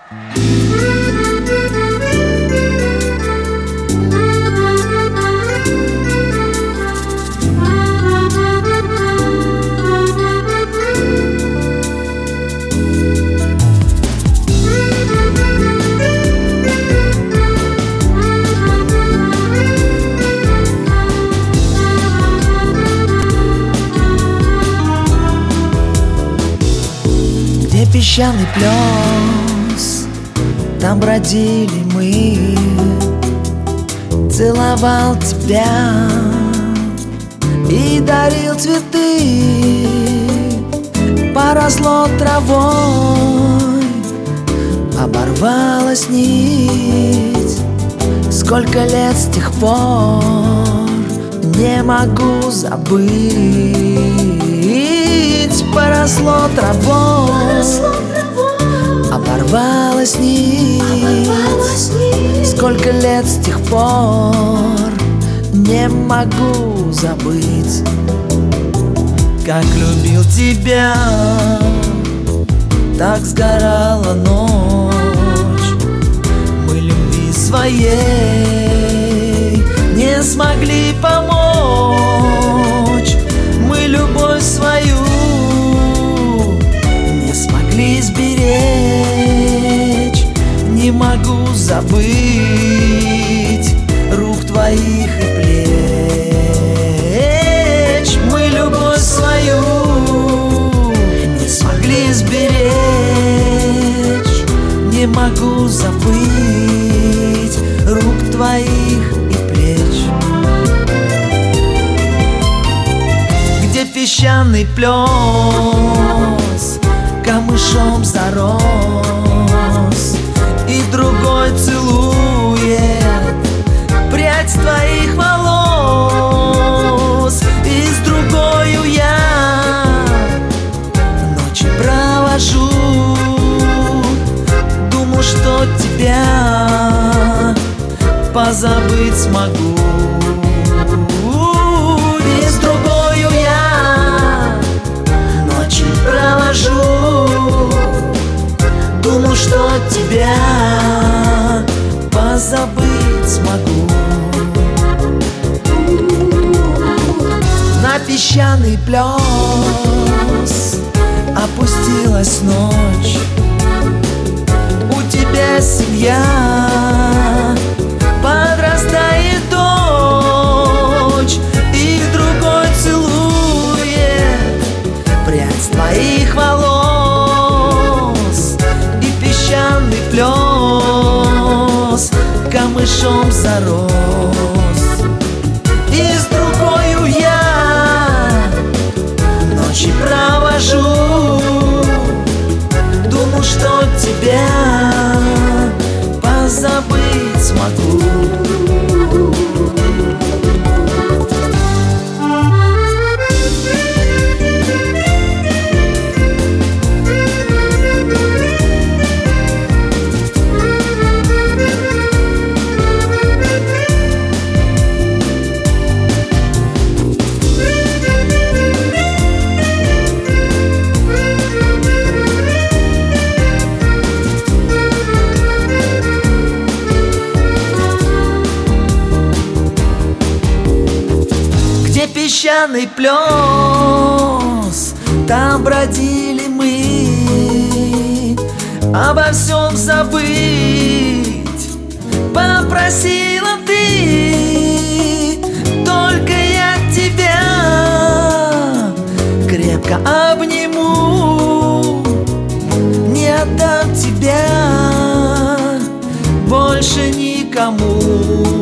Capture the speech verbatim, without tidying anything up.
Песчаный плес, там бродили мы. Целовал тебя и дарил цветы. Поросло травой, оборвалась нить. Сколько лет с тех пор не могу забыть. Поросло травой, оборвалась нить. Сколько лет с тех пор не могу забыть. Как любил тебя, так сгорала ночь. Мы любви своей не смогли помочь. Мы любовь свою не смогли сберечь. Не могу забыть рук твоих и плеч. Мы любовь свою не смогли сберечь. Не могу забыть рук твоих и плеч. Где песчаный плес камышом зарос, и другой целует прядь твоих волос. И с другою я ночи провожу. Думаю, что тебя позабыть смогу. И с другою я ночи провожу. Думаю, что тебя позабыть смогу. На песчаный плес опустилась ночь. У тебя семья, подрастает дочь, и другой целует прядь твоих волос. И песчаный плес камышом зарос. И с другою я ночи провожу. Думаю, что тебя позабыть смогу. Песчаный плес, там бродили мы. Обо всем забыть попросила ты. Только я тебя крепко обниму. Не отдам тебя больше никому.